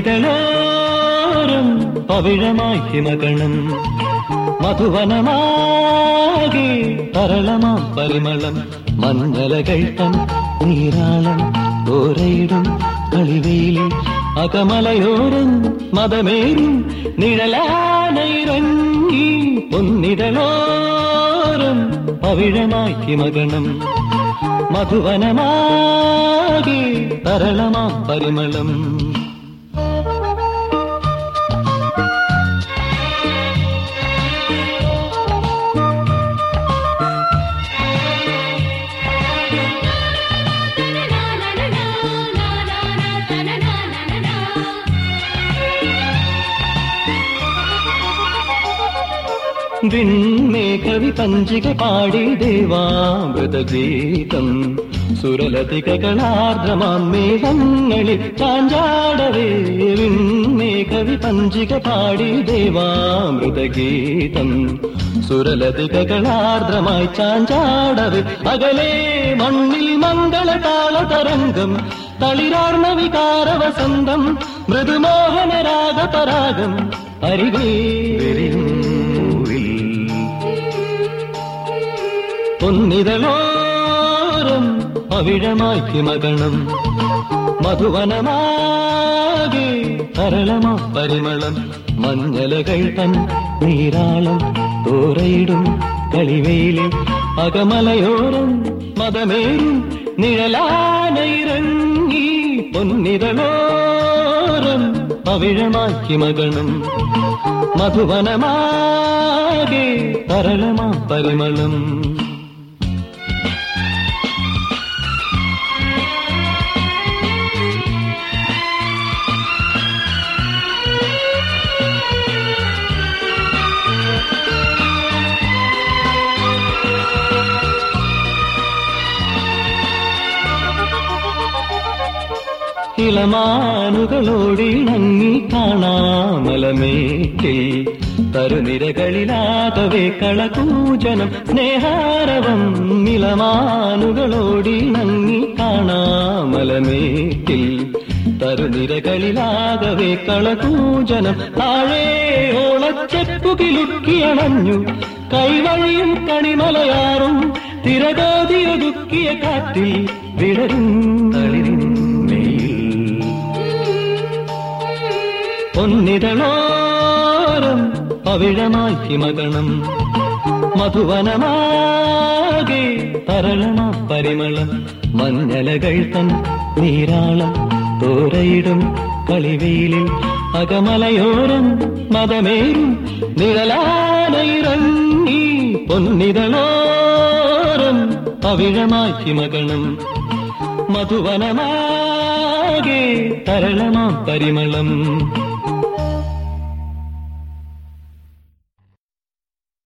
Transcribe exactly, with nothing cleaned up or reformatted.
പൊന്നിതളോരം പവിഴമായി ഹിമഗണം മധുവനമാകെ തരളമാം പരിമളം മഞ്ഞലകൾ തൻ നീരാളം തോരയിടും കളിവെയിലിൽ അകമലയോരം മതമേറും നിഴലാനയിറങ്ങി പൊന്നിതളോരം പവിഴമായി ഹിമഗണം മധുവനമാകെ തരളമാം പരിമളം വിൺമേഘവി പഞ്ചിക പാടി ദേവാമൃതഗീതം സുരലതികളാർദ്രമാം മേഘങ്ങളിൽ ചാഞ്ചാടവേ വിൺമേഘവി പഞ്ചിക പാടി ദേവാമൃതഗീതം സുരലതികളാർദ്രമായി ചാഞ്ചാടവേ അകലെ മണ്ണിൽ മംഗളതാള തരംഗം തളിരാർന്ന വികാര വസന്തം മൃദുമോഹന രാഗപരാഗം അരികേ പൊന്നിതളോരം പവിഴമായി ഹിമഗണം മധുവനമാകെ തരളമാം പരിമളം മഞ്ഞലകൾ തൻ നീരാളം തോരയിടും കളിവെയിലിൽ അകമലയോരം മതമേറും നിഴലാനയിറങ്ങി പൊന്നിതളോരം പവിഴമായി ഹിമഗണം മധുവനമാകെ തരളമാം പരിമളം ഇളമാനുകളോടിണങ്ങി കാണാമലമേറ്റിൽ തരുനിരകളിലാകവേ കളകൂജനം സ്നേഹാരവം ഇളമാനുകളോടിണങ്ങി കാണാമലമേറ്റിൽ തരുനിരകളിലാകവേ കളകൂജനം താഴെ ഓളച്ചെപ്പുകിലുക്കിയണഞ്ഞു കൈവഴിയും കണിമലയാറും തിരകോതിയൊതുക്കിയ കാറ്റിൽ വിടരും തളിരിൻ പൊന്നിതളോരം പവിഴമായി ഹിമഗണം മധുവനമാകെ തരളമാം പരിമളം മഞ്ഞലകൾ തൻ നീരാളം തോരയിടും കളിവെയിലിൽ അകമലയോരം മതമേറും നിഴലാനയിറങ്ങി പൊന്നിതളോരം പവിഴമായി ഹിമഗണം മധുവനമാകെ തരളമാം പരിമളം